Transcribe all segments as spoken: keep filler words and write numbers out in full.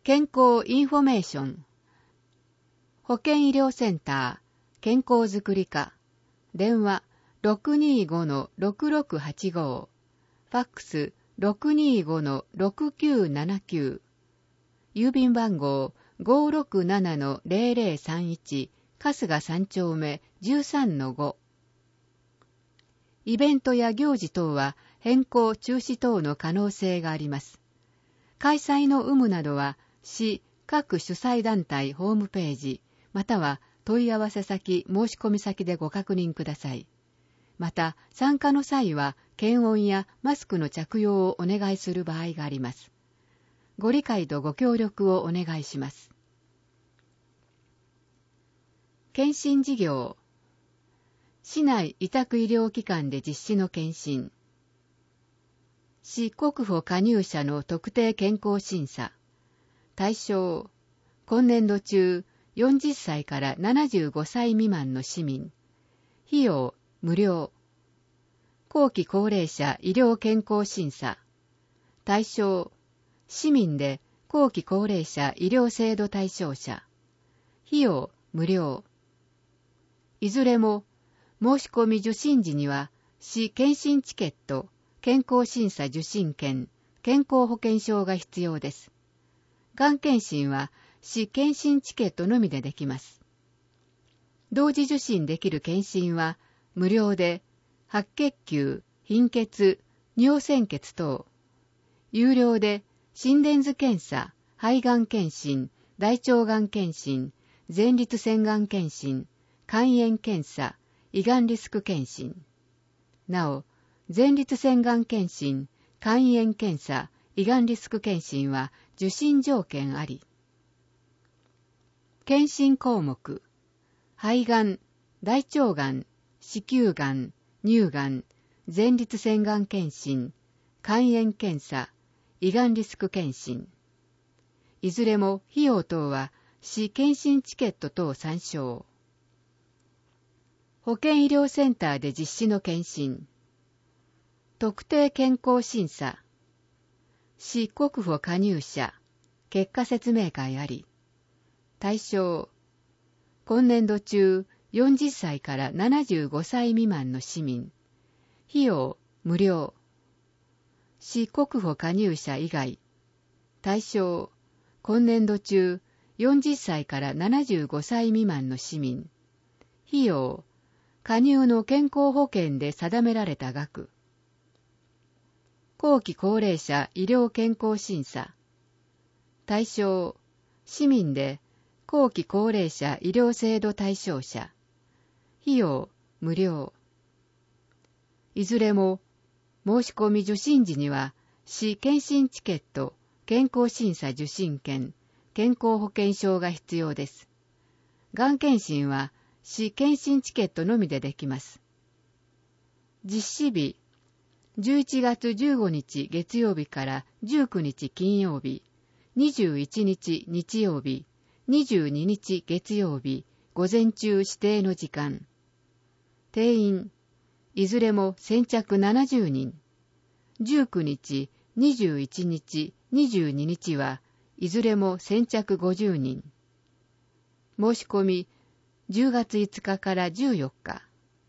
健康インフォメーション。保健医療センター、健康づくり課。電話 ろくにーごのろくろくはちご。ファックス ろくにーごのろくきゅうななきゅう。郵便番号 ごーろくななのぜろぜろさんいち。春日三丁目 じゅうさんのご。イベントや行事等は変更中止等の可能性があります。開催の有無などは市各主催団体ホームページまたは問い合わせ先申し込み先でご確認ください。また参加の際は検温やマスクの着用をお願いする場合があります。ご理解とご協力をお願いします。検診事業。市内委託医療機関で実施の検診。市国保加入者の特定健康審査。対象、今年度中よんじゅっさいからななじゅうごさい未満の市民。費用、無料。後期高齢者医療健康審査。対象、市民で後期高齢者医療制度対象者。費用、無料。いずれも、申し込み受診時には、市検診チケット、健康審査受診券、健康保険証が必要です。がん検診は、市検診チケットのみでできます。同時受診できる検診は、無料で、白血球、貧血、尿鮮血等。有料で、心電図検査、肺がん検診、大腸がん検診、前立腺がん検診、肝炎検査、胃がんリスク検診。なお、前立腺がん検診、肝炎検査、胃がんリスク検診は受診条件あり。検診項目、肺がん、大腸がん、子宮がん、乳がん、前立腺がん検診、肝炎検査、胃がんリスク検診。いずれも費用等は市検診チケット等参照。保健医療センターで実施の検診。特定健康審査。市国保加入者。結果説明会あり。対象。今年度中よんじゅっさいからななじゅうごさい未満の市民。費用無料。市国保加入者以外。対象。今年度中よんじゅっさいからななじゅうごさい未満の市民。費用。加入の健康保険で定められた額。後期高齢者医療健康審査。対象、市民で後期高齢者医療制度対象者。費用、無料。いずれも、申し込み受診時には、市検診チケット、健康審査受診券、健康保険証が必要です。がん検診は、市検診チケットのみでできます。実施日、じゅういちがつじゅうごにち月曜日からじゅうくにち金曜日、にじゅういちにち日曜日、にじゅうににち月曜日、午前中指定の時間。定員、いずれも先着ななじゅうにん。じゅうくにち、にじゅういちにち、にじゅうににちはいずれも先着ごじゅうにん。申し込み、じゅうがついつかからじゅうよっか。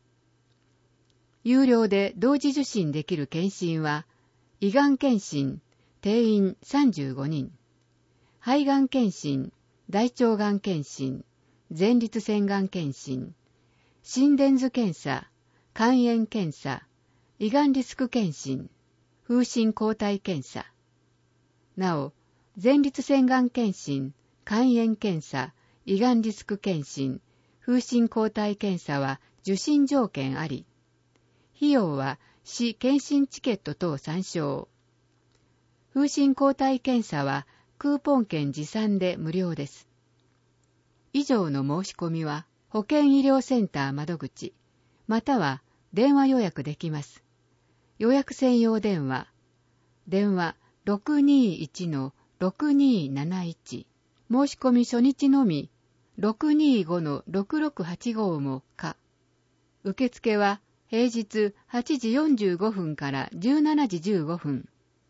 有料で同時受診できる検診は、胃がん検診、定員さんじゅうごにん。肺がん検診、大腸がん検診、前立腺がん検診、心電図検査、肝炎検査、胃がんリスク検診、風疹抗体検査。なお、前立腺がん検診、肝炎検査、胃がんリスク検診、風疹抗体検査は受診条件あり。費用は市検診チケット等参照。風疹抗体検査はクーポン券持参で無料です。以上の申し込みは保健医療センター窓口、または電話予約できます。予約専用電話、電話 ろくにいちのろくにーなないち、申し込み初日のみろくにーごのろくろくはちごも可。受付は平日はちじよんじゅうごふんからじゅうしちじじゅうごふん。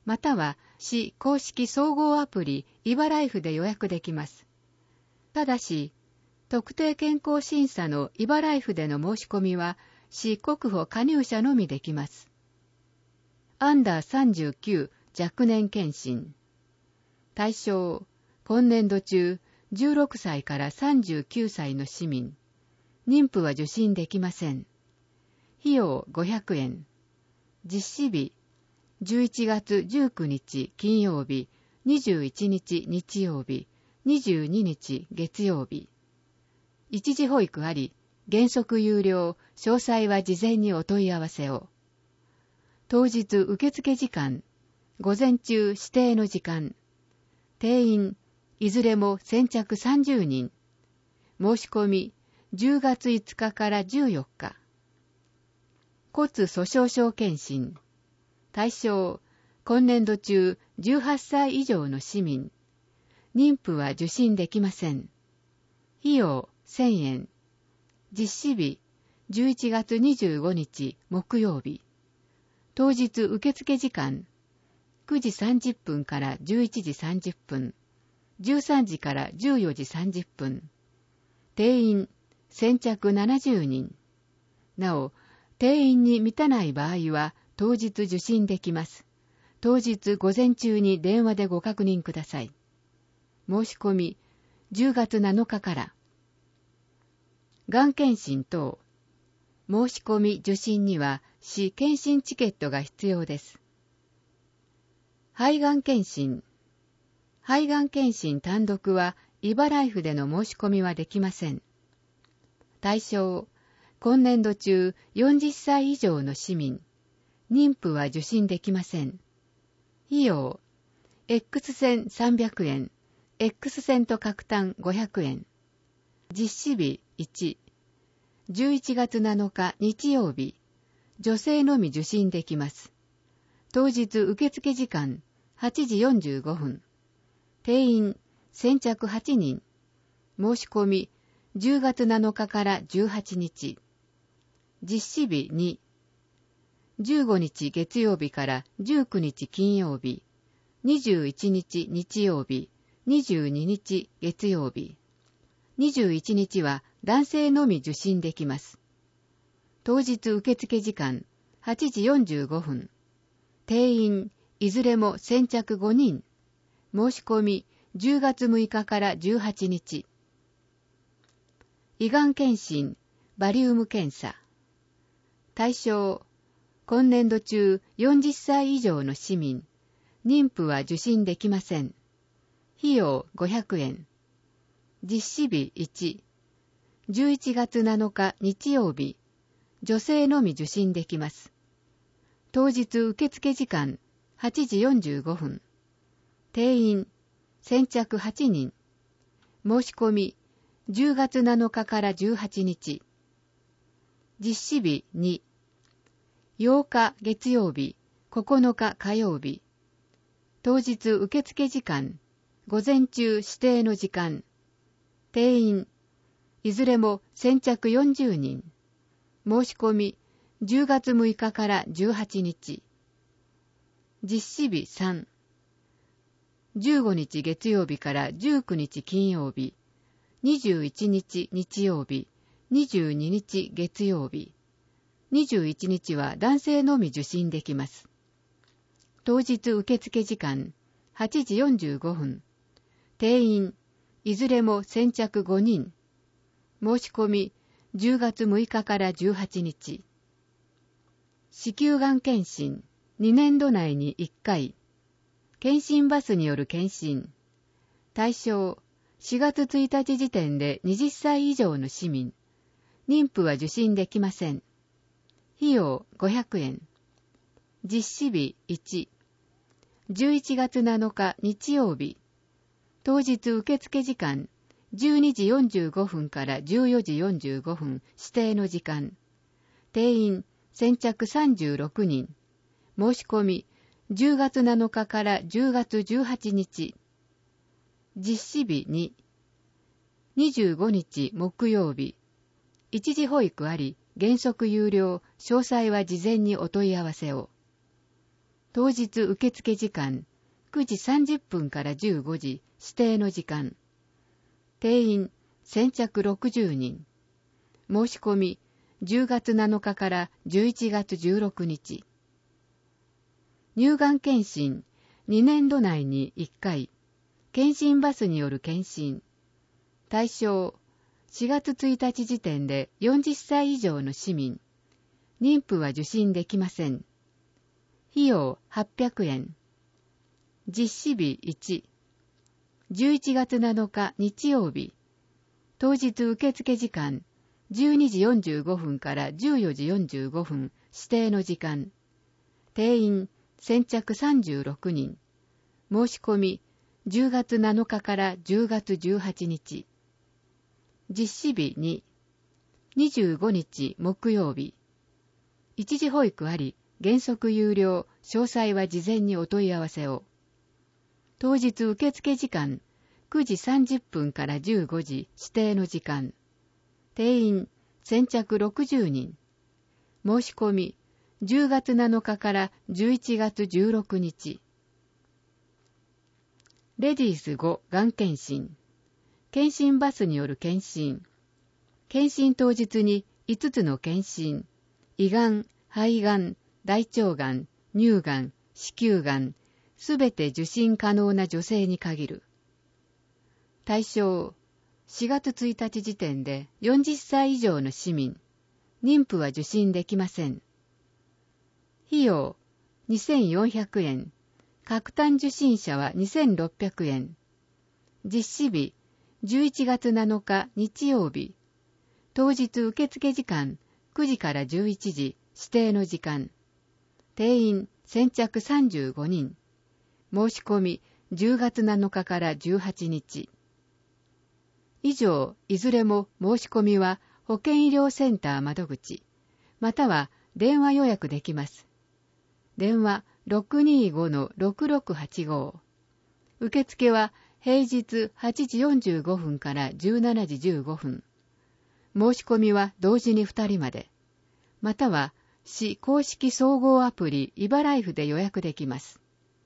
または市公式総合アプリイバライフで予約できます。ただし、特定健康審査のイバライフでの申し込みは市国保加入者のみできます。アンダーさんじゅうきゅう若年検診。対象、今年度中じゅうろくさいからさんじゅうきゅうさいの市民。妊婦は受診できません。費用ごひゃくえん。実施日、じゅういちがつじゅうくにち金曜日、にじゅういちにち日曜日、にじゅうににち月曜日。一時保育あり、原則有料、詳細は事前にお問い合わせを。当日受付時間、午前中指定の時間。定員、いずれも先着さんじゅうにん。申し込み、じゅうがついつかからじゅうよっか。骨粗鬆症検診。対象、今年度中じゅうはっさい以上の市民。妊婦は受診できません。費用せんえん。実施日、じゅういちがつにじゅうごにち木曜日。当日受付時間、くじさんじゅっぷんからじゅういちじさんじゅっぷん、じゅうさんじからじゅうよじさんじゅっぷん。定員、先着ななじゅうにん。なお、定員に満たない場合は当日受診できます。当日午前中に電話でご確認ください。申し込み、じゅうがつなのかから。がん検診等。申し込み受診には市検診チケットが必要です。肺がん検診。肺がん検診単独はイバライフでの申し込みはできません。対象、今年度中よんじゅっさい以上の市民。妊婦は受診できません。費用、X 線さんびゃくえん、X 線と角炭ごひゃくえん。実施日いち、じゅういちがつなのか日曜日。女性のみ受診できます。当日受付時間はちじよんじゅうごふん。定員先着はちにん。申し込みじゅうがつなのかからじゅうはちにち。実施日に、じゅうごにち月曜日からじゅうくにち金曜日、にじゅういちにち日曜日、にじゅうににち月曜日。にじゅういちにちは男性のみ受診できます。当日受付時間はちじよんじゅうごふん。定員いずれも先着ごにん。申し込みじゅうがつむいかからじゅうはちにち。胃がん検診、バリウム検査。対象、今年度中よんじゅっさい以上の市民。妊婦は受診できません。費用ごひゃくえん。実施日いち、じゅういちがつなのか日曜日。女性のみ受診できます。当日受付時間はちじよんじゅうごふん。定員先着はちにん。申し込みじゅうがつなのかからじゅうはちにち。実施日に、ようか月曜日、ここのか火曜日。当日受付時間、午前中指定の時間。定員、いずれも先着よんじゅうにん。申し込みじゅうがつむいかからじゅうはちにち。実施日さん、じゅうごにち月曜日からじゅうくにち金曜日、にじゅういちにち日曜日、にじゅうににち月曜日。にじゅういちにちは男性のみ受診できます。当日受付時間はちじよんじゅうごふん。定員いずれも先着ごにん。申し込みじゅうがつむいかからじゅうはちにち。子宮がん検診、にねんど内にいっかい。検診バスによる検診。対象、しがつついたち時点ではたち以上の市民。妊婦は受診できません。費用ごひゃくえん。実施日いち、じゅういちがつなのか日曜日。当日受付時間じゅうにじよんじゅうごふんからじゅうよじよんじゅうごふん指定の時間。定員先着さんじゅうろくにん。申し込みじゅうがつなのかからじゅうがつじゅうはちにち。実施日に、にじゅうごにち木曜日。一時保育あり、原則有料、詳細は事前にお問い合わせを。 当日受付時間くじさんじゅっぷんからじゅうごじ指定の時間。定員先着ろくじゅうにん。申し込みじゅうがつなのかからじゅういちがつじゅうろくにち。乳がん検診にねんど内にいっかい。検診バスによる検診。対象しがつついたち時点でよんじゅっさい以上の市民。妊婦は受診できません。費用はっぴゃくえん。実施日いち。じゅういちがつなのか日曜日。当日受付時間じゅうにじよんじゅうごふんからじゅうよじよんじゅうごふん指定の時間。定員先着さんじゅうろくにん。申し込みじゅうがつなのかからじゅうがつじゅうはちにち。実施日に。にじゅうごにち木曜日。一時保育あり、原則有料、詳細は事前にお問い合わせを。当日受付時間くじさんじゅっぷんからじゅうごじ指定の時間。定員先着ろくじゅうにん。申し込みじゅうがつなのかからじゅういちがつじゅうろくにち。レディースごがん検診。検診バスによる検診。検診当日にいつつの検診。胃がん、肺がん、大腸がん、乳がん、子宮がん、すべて受診可能な女性に限る。対象しがつついたち時点でよんじゅっさい以上の市民。妊婦は受診できません。費用にせんよんひゃくえん。各単受診者はにせんろっぴゃくえん。実施日じゅういちがつなのか日曜日。当日受付時間くじからじゅういちじ指定の時間。定員先着さんじゅうごにん。申し込みじゅうがつなのかからじゅうはちにち。以上、いずれも申し込みは保健医療センター窓口、または電話予約できます。電話 ろくにーごのろくろくはちご。受付は平日はちじよんじゅうごふんからじゅうしちじじゅうごふん。申し込みは同時にふたりまで。または市公式総合アプリイバライフで予約できます。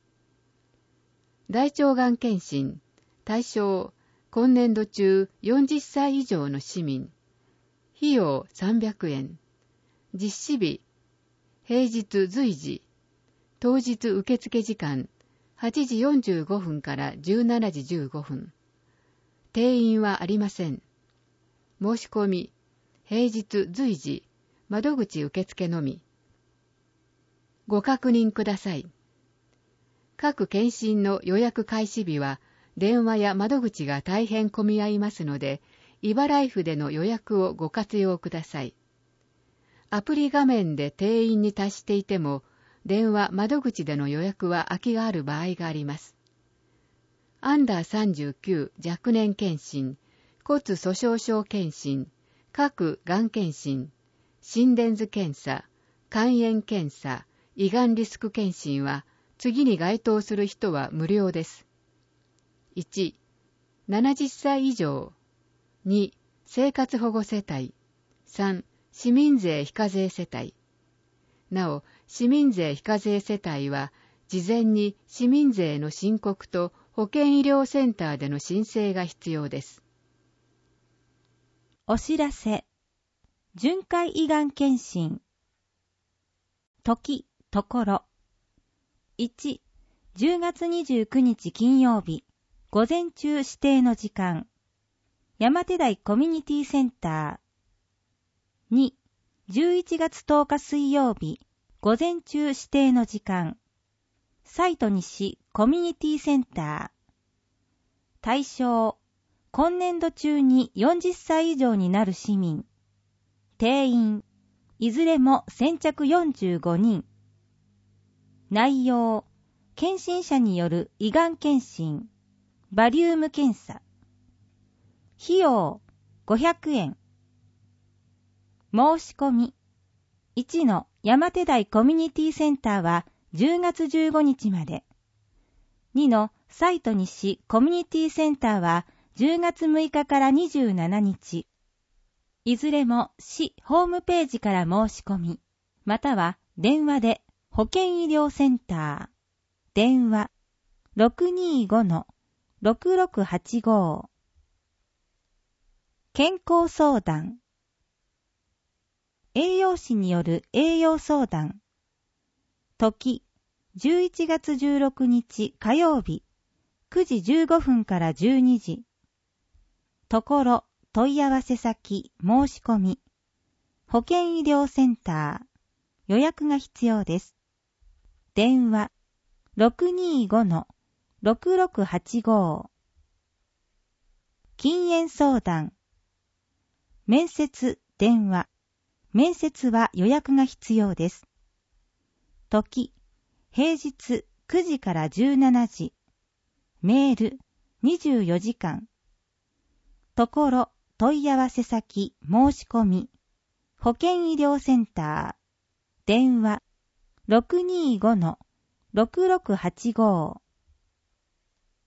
大腸がん検診。対象今年度中よんじゅっさい以上の市民。費用さんびゃくえん。実施日平日随時。当日受付時間はちじよんじゅうごふんからじゅうしちじじゅうごふん。定員はありません。申し込み平日随時。窓口受付のみ。ご確認ください。各検診の予約開始日は電話や窓口が大変混み合いますので、イバライフでの予約をご活用ください。アプリ画面で定員に達していても、電話窓口での予約は空きがある場合があります。アンダーさんじゅうきゅう若年検診、骨粗鬆症検診、各がん検診、心電図検査、肝炎検査、胃がんリスク検診は、次に該当する人は無料です。いち、ななじゅっさい以上。に、生活保護世帯。さん、市民税非課税世帯。なお、市民税非課税世帯は、事前に市民税の申告と保健医療センターでの申請が必要です。 お知らせ。巡回胃がん検診。時、ところ。いち、じゅうがつにじゅうくにち金曜日、午前中指定の時間。山手台コミュニティセンター。に、じゅういちがつとおか水曜日、午前中指定の時間。サイト西コミュニティセンター。対象、今年度中によんじゅっさい以上になる市民。定員、いずれも先着よんじゅうごにん。内容、検診者による胃がん検診、バリウム検査。費用、ごひゃくえん。申し込み。いちの山手台コミュニティセンターはじゅうがつじゅうごにちまで。にのサイト西コミュニティセンターはじゅうがつむいかからにじゅうしちにち。いずれも市ホームページから申し込み、または電話で保健医療センター、電話 ろくにーごのろくろくはちご。健康相談。栄養士による栄養相談。時、じゅういちがつじゅうろくにち火曜日、くじじゅうごふんからじゅうにじ。ところ、問い合わせ先、申し込み。保健医療センター。予約が必要です。電話 ろくにーごのろくろくはちご。禁煙相談。面接、電話。面接は予約が必要です。時、平日くじからじゅうしちじ。メールにじゅうよじかん。ところ、問い合わせ先、申し込み。保健医療センター。電話 ろくにーごのろくろくはちご。